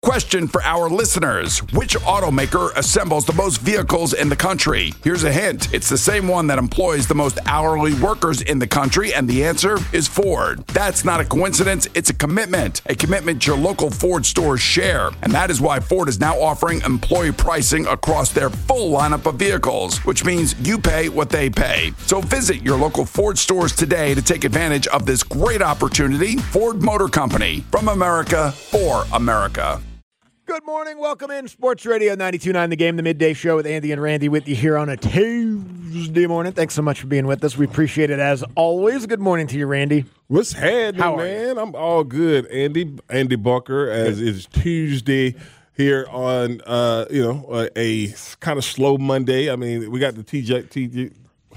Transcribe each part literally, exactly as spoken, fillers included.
Question for our listeners. Which automaker assembles the most vehicles in the country? Here's a hint. It's the same one that employs the most hourly workers in the country, and the answer is Ford. That's not a coincidence. It's a commitment. A commitment your local Ford stores share. And that is why Ford is now offering employee pricing across their full lineup of vehicles, which means you pay what they pay. So visit your local Ford stores today to take advantage of this great opportunity. Ford Motor Company. From America, for America. Good morning. Welcome in Sports Radio ninety-two point nine The Game, the midday show with Andy and Randy with you here on a Tuesday morning. Thanks so much for being with us. We appreciate it as always. Good morning to you, Randy. What's happening, How are man? I'm all good. Andy Andy Bunker, as it's Tuesday here on, uh, you know, a, a kind of slow Monday. I mean, we got the T J, T G,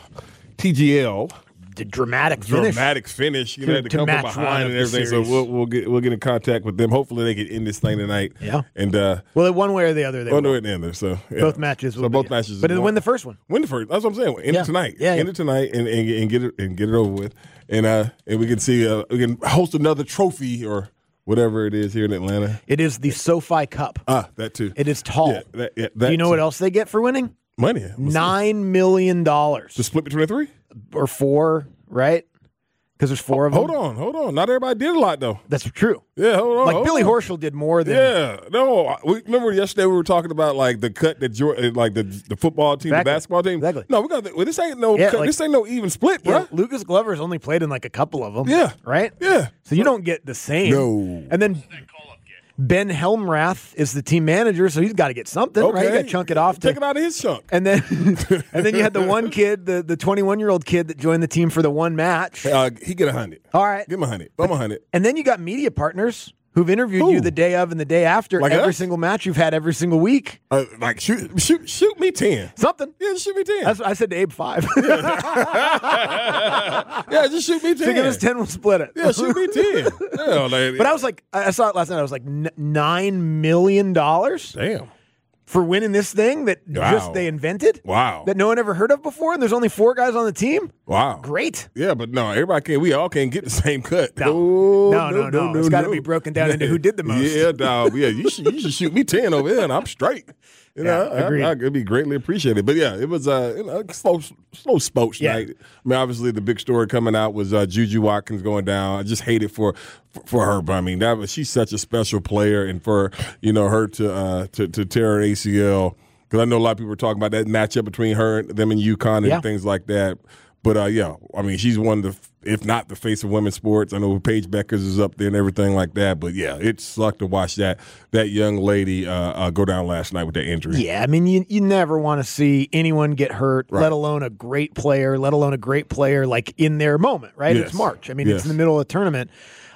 T G L. The dramatic finish. Dramatic finish. You To- know, to to come from match one behind of and the everything. So series. we'll, we'll get we'll get in contact with them. Hopefully they can end this thing tonight. Yeah. And uh, Well, one way or the other, they one will. way or the other. So yeah. Both matches will So be- both matches. But are it'll win the first one. Win the first. That's what I'm saying. End Yeah. it tonight. Yeah, End yeah. it tonight and, and, and get it and get it over with. And uh and we can see uh, we can host another trophy or whatever it is here in Atlanta. It is the SoFi Cup. Ah, that too. It is tall. Yeah, that, yeah, Do that you know too. what else they get for winning? Money. What's that? Nine million dollars The split between the three? or four, right? Because there's four of them. Hold on, hold on. Not everybody did a lot though. That's true. Yeah, hold on. Like hold Billy on. Horschel did more than. Yeah, no. We, remember yesterday we were talking about like the cut that Georgia, like the the football team, Exactly. the basketball team. Exactly. No, we got the, well, this ain't no Yeah, cut, like- this ain't no even split, bro. Yeah, Lucas Glover's only played in like a couple of them. Yeah. Right? Yeah. So you don't get the same. No. And then Ben Helmrath is the team manager, so he's got to get something, right? You got to chunk it off. To, Take it out of his chunk. and then and then you had the one kid, the the twenty-one-year-old kid that joined the team for the one match. Uh, he get a hundred. All right. Give him a hundred. I'm a hundred. And then you got media partners who've interviewed Who? you the day of and the day after Like every us? single match you've had every single week. Uh, like shoot, shoot, shoot me ten. Something. Yeah, just shoot me ten. That's what I said to Abe five. yeah, just shoot me ten. So give us ten, we'll split it. Yeah, shoot me ten. Yeah, like, But I was like, I I saw it last night. I was like, n- nine million dollars damn. for winning this thing that Wow. just they invented. Wow. That no one ever heard of before, and there's only four guys on the team. Wow. Great. Yeah, but no, everybody can't. We all can't get the same cut. No. No, No, no, no. It's gotta be broken down into who did the most. Yeah, dog. Yeah, you should you should shoot me ten over there, and I'm straight. You know, Yeah, agreed. I, I, it'd be greatly appreciated. But yeah, it was uh, you know, slow, slow sports Yeah. night. I mean, obviously the big story coming out was uh, Juju Watkins going down. I just hate it for for, for her. But I mean, that was she's such a special player, and for you know her to uh, to to tear her A C L. Because I know a lot of people were talking about that matchup between her and them and UConn and Yeah. things like that. But uh, yeah, I mean, she's one of the, if not the face of women's sports. I know Paige Beckers is up there and everything like that. But yeah, it sucked to watch that that young lady uh, uh, go down last night with that injury. Yeah, I mean, you, you never want to see anyone get hurt, Right. let alone a great player, let alone a great player like in their moment, right? Yes. It's March. I mean, Yes. it's in the middle of the tournament.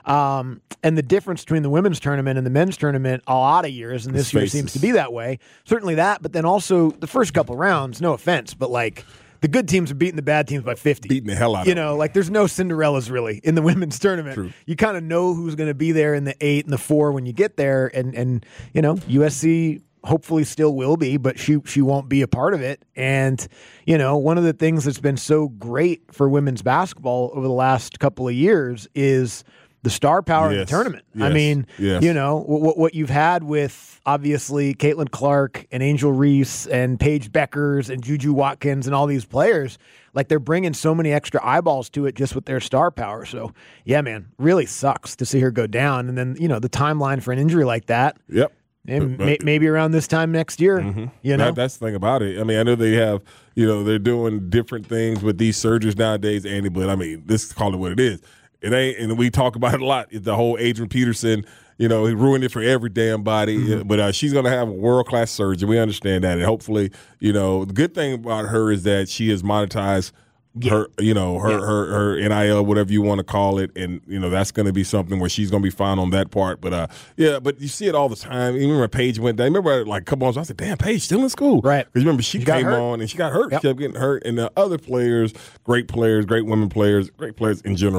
Um, and the difference between the women's tournament and the men's tournament a lot of years, and this It's year faces. seems to be that way. Certainly that, but then also the first couple rounds, no offense, but like the good teams are beating the bad teams by fifty. Beating the hell out You of know, like there's no Cinderellas really in the women's tournament. True. You kind of know who's going to be there in the eight and the four when you get there, and and you know U S C hopefully still will be, but she she won't be a part of it. And you know, one of the things that's been so great for women's basketball over the last couple of years is the star power in the Yes. tournament. I Yes. mean, Yes. you know what what you've had with obviously Caitlin Clark and Angel Reese and Paige Beckers and Juju Watkins and all these players. Like they're bringing so many extra eyeballs to it just with their star power. So yeah, man, really sucks to see her go down. And then you know the timeline for an injury like that. Yep. And But- may, but- maybe around this time next year, you know. That, that's the thing about it. I mean, I know they have, you know, they're doing different things with these surgeries nowadays, Andy, but I mean, this call it what it is. It ain't, and we talk about it a lot. The whole Adrian Peterson, you know, he ruined it for every damn body. Mm-hmm. But uh, she's going to have a world class surgeon. We understand that, and hopefully, you know, the good thing about her is that she has monetized her, you know, her, Yeah. her, her N I L, whatever you want to call it, and you know that's going to be something where she's going to be fine on that part. But uh, yeah, but you see it all the time. You remember Paige went down. Remember like a couple months, I said, "Damn, Paige still in school." Right. Because remember she, She got came hurt. on and she got hurt. Yep. She kept getting hurt, and the other players, great players, great women players, great players in general,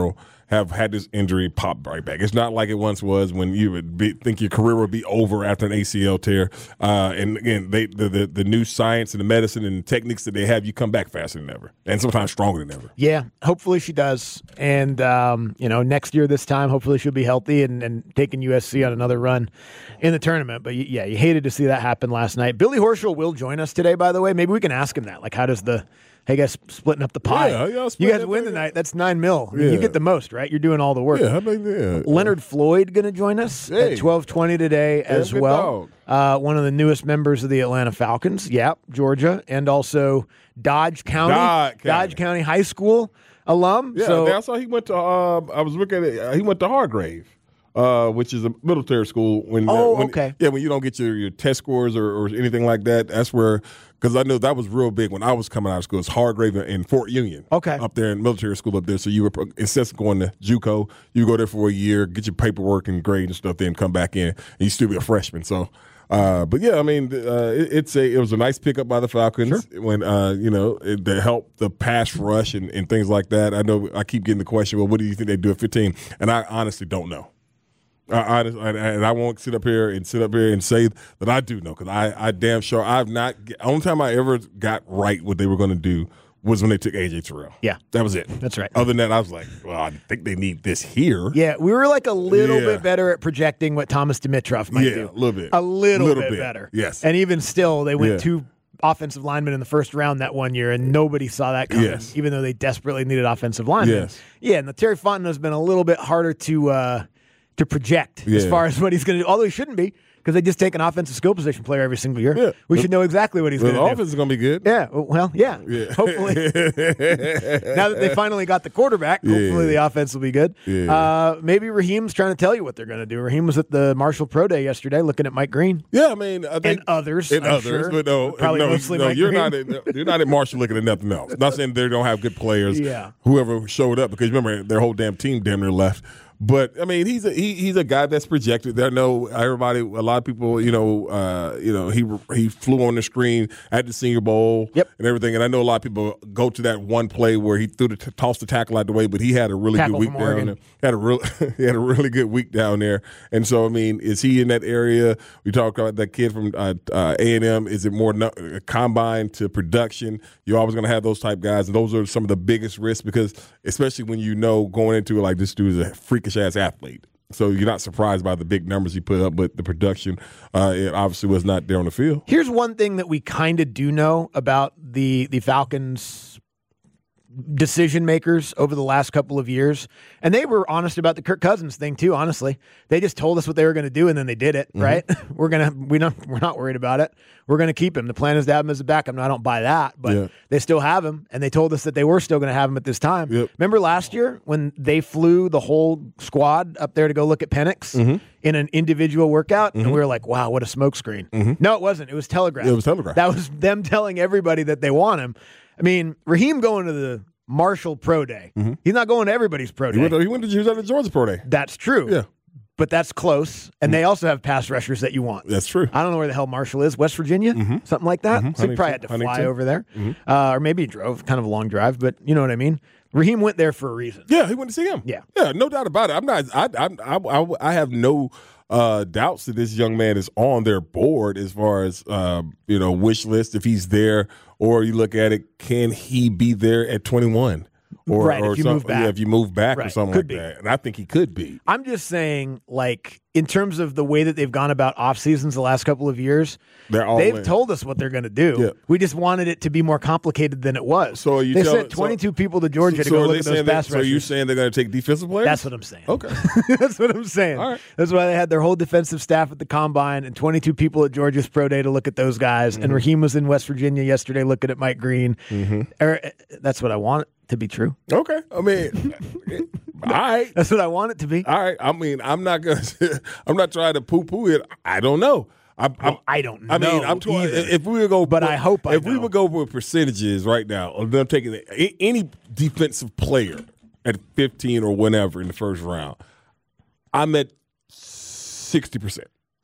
have had this injury pop right back. It's not like it once was when you would be, think your career would be over after an A C L tear. Uh, and again, they the, the the new science and the medicine and the techniques that they have, you come back faster than ever, and sometimes stronger than ever. Yeah, hopefully she does. And um, you know, next year this time, hopefully she'll be healthy and, and taking U S C on another run in the tournament. But yeah, you hated to see that happen last night. Billy Horschel will join us today, by the way. Maybe we can ask him that. Like, how does the hey guys splitting up the pie? Yeah, yeah, you guys win tonight. That's nine mil. I mean, yeah. You get the most, right? You're doing all the work. Yeah, how about that? Leonard Floyd going to join us hey. at twelve twenty today yeah, as well. Uh, one of the newest members of the Atlanta Falcons. Yep, Georgia, and also Dodge County, Dodge County, Dodge County High School alum. Yeah, so, I saw he went to. Uh, I was looking at it. Uh, he went to Hargrave. Uh, which is a military school. When oh, uh, when, okay, yeah, when you don't get your, your test scores or, or anything like that, that's where. Because I know that was real big when I was coming out of school. It's Hargrave in Fort Union, okay, up there in military school up there. So you were instead of going to JUCO, you go there for a year, get your paperwork and grade and stuff, then come back in, and you still be a freshman. So. Uh, but yeah, I mean, uh, it, it's a it was a nice pickup by the Falcons sure. when uh, you know it, to help the pass rush and, and things like that. I know I keep getting the question, well, what do you think they do at fifteen? And I honestly don't know. I, I, and I won't sit up here and sit up here and say that I do know because I, I damn sure I've not. Only time I ever got right what they were going to do was when they took A J Terrell. Yeah, that was it. That's right. Other than that, I was like, well, I think they need this here. Yeah, we were like a little yeah. bit better at projecting what Thomas Dimitrov might yeah, do. Yeah, a little bit. A little, little bit, bit better. Yes, and even still, they went yeah. two offensive linemen in the first round that one year, and nobody saw that coming, yes. even though they desperately needed offensive linemen. Yes. Yeah, and the Terry Fontenot has been a little bit harder to uh, to project yeah. as far as what he's going to do, although he shouldn't be. Because they just take an offensive skill position player every single year. Yeah. We should know exactly what he's going to do. The offense is going to be good. Yeah. Well, yeah. yeah. Hopefully. Now that they finally got the quarterback, yeah. hopefully the offense will be good. Yeah. Uh, maybe Raheem's trying to tell you what they're going to do. Raheem was at the Marshall Pro Day yesterday looking at Mike Green. Yeah, I mean, I think, and others. And I'm others. sure. But no, Probably no, mostly no Mike you're Green. not at, you're not at Marshall looking at nothing else. Not saying they don't have good players. Yeah. Whoever showed up, because remember, their whole damn team damn near left. But I mean, he's a he, he's a guy that's projected. I know everybody, a lot of people, you know, uh, you know, he he flew on the screen at the Senior Bowl, yep. and everything. And I know a lot of people go to that one play where he threw the t- tossed the tackle out the way, but he had a really Tackle good week down there. Had a real he had a really good week down there. And so, I mean, is he in that area? We talk about that kid from uh, uh, A and M. Is it more no, combine to production? You're always going to have those type guys, and those are some of the biggest risks because, especially when you know going into it like this dude is a freakish ass athlete. So you're not surprised by the big numbers he put up, but the production, uh, it obviously was not there on the field. Here's one thing that we kind of do know about the the Falcons' decision makers over the last couple of years, and they were honest about the Kirk Cousins thing too. Honestly, they just told us what they were going to do, and then they did it. Mm-hmm. Right? we're gonna we don't we're not worried about it. We're going to keep him. The plan is to have him as a backup. Now, I don't buy that, but yeah. they still have him, and they told us that they were still going to have him at this time. Yep. Remember last year when they flew the whole squad up there to go look at Penix mm-hmm. in an individual workout, mm-hmm. and we were like, wow, what a smokescreen. Mm-hmm. No, it wasn't. It was telegraphed. It was telegraphed. That was them telling everybody that they want him. I mean, Raheem going to the Marshall Pro Day. Mm-hmm. He's not going to everybody's Pro Day. He went to, he went to, he was at the Georgia Pro Day. That's true. Yeah. But that's close, and mm-hmm. they also have pass rushers that you want. That's true. I don't know where the hell Marshall is. West Virginia? Mm-hmm. Something like that? Mm-hmm. So he probably had to fly Huntington. over there. Mm-hmm. Uh, or maybe he drove. Kind of a long drive, but you know what I mean? Raheem went there for a reason. Yeah, he went to see him. Yeah. Yeah, no doubt about it. I'm not, I, I, I, I have no uh, doubts that this young man is on their board as far as, uh, you know, wish list, if he's there, or you look at it, can he be there at twenty-one? Or, right, or if you some, move back. Yeah, if you move back right. or something could like be. that. And I think he could be. I'm just saying, like, in terms of the way that they've gone about off seasons the last couple of years, they're all they've in. told us what they're going to do. Yeah. We just wanted it to be more complicated than it was. So are you they tell, sent twenty-two so, people to Georgia so to go look they at those pass that, So rushers. you're saying they're going to take defensive players? That's what I'm saying. Okay. That's what I'm saying. All right. That's why they had their whole defensive staff at the Combine and twenty-two people at Georgia's Pro Day to look at those guys. Mm-hmm. And Raheem was in West Virginia yesterday looking at Mike Green. Mm-hmm. Er, that's what I want to be true. Okay. I mean, all right. That's what I want it to be. All right. I mean, I'm not going to, I'm not trying to poo poo it. I don't know. I, well, I don't know. I mean, I'm trying, if we would go, but I hope I if know. we would go with percentages right now, of them taking the, any defensive player at fifteen or whenever in the first round, I'm at sixty percent.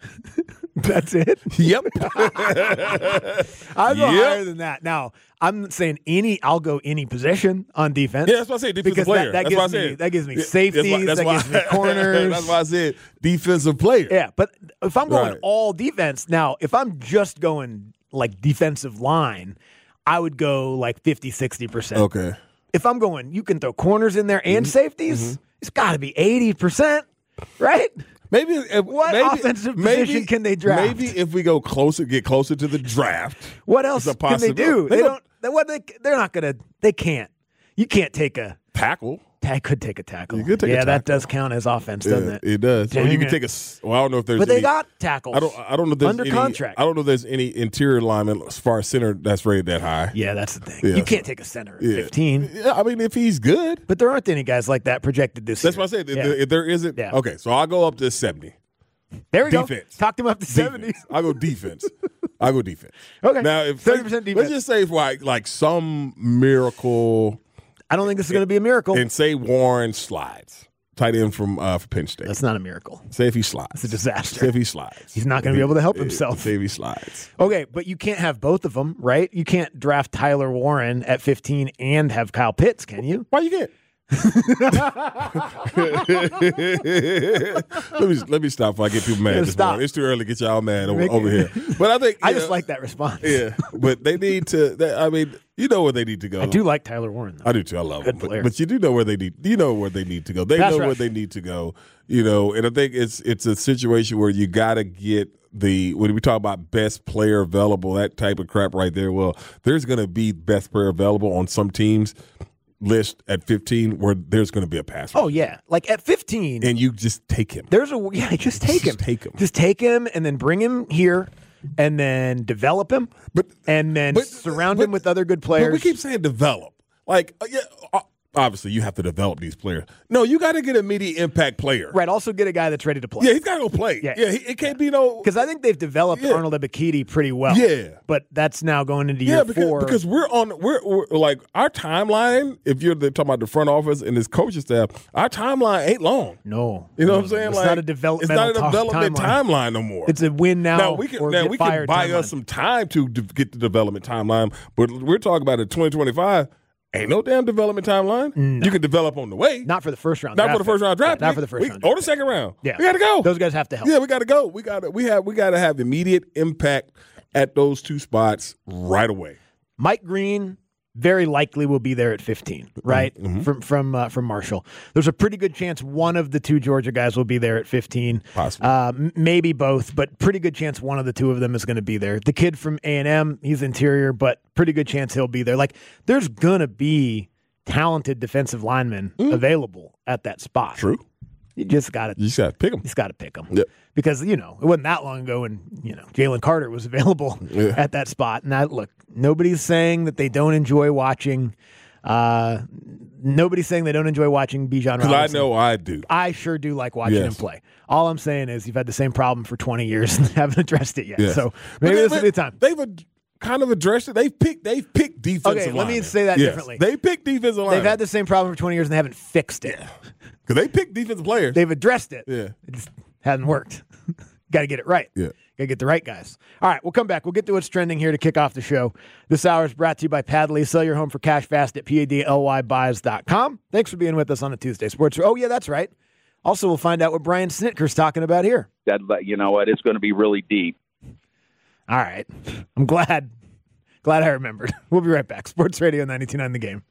That's it? Yep. I'll go Yep. higher than that. Now, I'm saying any. I'll go any position on defense. Yeah, that's why I say defensive because player. That, that, that's gives why I me, said. that gives me Yeah, safeties. that's why, that's that why, gives me corners. That's why I said defensive player. Yeah, but if I'm going Right. all defense, now, if I'm just going like defensive line, I would go like fifty, sixty percent. Okay. If I'm going, you can throw corners in there and Mm-hmm. safeties, it's got to be eighty percent, right? Maybe if, What maybe, offensive maybe, position can they draft? Maybe if we go closer, get closer to the draft. What else it's a can they do? possibility. They They don't. They, what they, they're not going to. They can't. You can't take a. Tackle. I could take a tackle. You could take a yeah, that tackle. does count as offense, doesn't Yeah, it? it does. Or you Dang can it. take a. s- Well, I don't know if there's. But they any, got tackles. I don't. I don't know if there's under any, contract. I don't know if there's any interior lineman as far as center that's rated that high. Yeah, that's the thing. Yeah, you so- can't take a center at Yeah. fifteen. Yeah, I mean, if he's good, But there aren't any guys like that projected this that's year. what I said. If, Yeah. there- if there isn't, Yeah. okay. So I'll go up to seventy. There we defense. go. Talked him up to seventy. Defense. I'll go defense. I'll go defense. Okay. Now, if thirty percent defense. let's just say for like, like some miracle, I don't think this is going to be a miracle. and say Warren slides, tight end from uh, from Penn State. That's not a miracle. Say if he slides, It's a disaster. Say if he slides, He's not gonna be able to help himself. Say if he slides. Okay, but you can't have both of them, right? You can't draft Tyler Warren at fifteen and have Kyle Pitts, can you? Why you can't? let me let me stop before I get people mad Yeah, this stop. morning. It's too early to get y'all mad over, Make- over here. But I think I you just know, like that response. yeah. But they need to. They, I mean, you know where they need to go. I do like Tyler Warren, though. I do too. I love Good them. But, player. but you do know where they need. You know where they need to go. They Pass know where rush. they need to go. You know, and I think it's it's a situation where you got to get the when we talk about best player available, that type of crap right there. Well, there's going to be best player available on some teams list at fifteen where there's going to be a pass. rush. Oh, yeah. Like at fifteen, And you just take him. there's a, yeah, just take him. Just take him. Just take him and then bring him here and then develop him But and then but- surround but- him with other good players. But we keep saying develop. Like, uh, yeah, uh, obviously you have to develop these players. No, you got to get a immediate impact player. Right. Also get a guy that's ready to play. Yeah, he's got to go play. Yeah. Yeah, he, it can't be no. Because I think they've developed Yeah. Arnold Ebiketie pretty well. Yeah. But that's now going into Yeah, year because, four. because we're on we're, we're like our timeline. If you're the, talking about the front office and this coaching staff, our timeline ain't long. no. You know no, what I'm saying? It's like not a developmental It's not a ti- development timeline. timeline. no more. It's a win now, now we can or now get we can fired buy timeline. us some time to de- get the development timeline, but we're talking about a twenty twenty-five. Ain't no damn development timeline. You can develop on the way. Not for the first round. Not draft for the first pick. round draft. Not pick. for the first we, round. Or draft the second round. Yeah. we got to go. Those guys have to help. Yeah, we got to go. We got to we have we got to have immediate impact at those two spots right away. Mike Green very likely will be there at fifteen, right? Mm-hmm. From from uh, from Marshall. There's a pretty good chance one of the two Georgia guys will be there at fifteen. Possibly. Uh, m- maybe both, but pretty good chance one of the two of them is going to be there. The kid from A and M, he's interior, but pretty good chance he'll be there. Like, there's going to be talented defensive linemen available at that spot. Mm. True. You just got to You just got to pick them. He's got to pick them. Yep. Because, you know, it wasn't that long ago when, you know, Jalen Carter was available Yeah. at that spot. And I, look, nobody's saying that they don't enjoy watching. Uh, nobody's saying they don't enjoy watching Bijan Because I Robinson. know I do. I sure do like watching Yes. him play. All I'm saying is you've had the same problem for twenty years and haven't addressed it yet. Yes. So But maybe they- this is but the time. They've ad- kind of addressed it. They've picked. They've picked defensive. Okay, let me linemen. say that Yes. differently. They picked defensive linemen. They've had the same problem for twenty years and they haven't fixed it. because they picked defensive players. They've addressed it. Yeah. It just hasn't worked. Got to get it right. Yeah. Got to get the right guys. All right, we'll come back. We'll get to what's trending here to kick off the show. This hour is brought to you by Padley. Sell your home for cash fast at P A D L Y buys dot com. Thanks for being with us on a Tuesday Sports. Oh, yeah, that's right. Also, we'll find out what Brian Snitker's talking about here. That you know what, it's going to be really deep. All right. I'm glad. Glad I remembered. We'll be right back. Sports Radio ninety-two point nine The Game.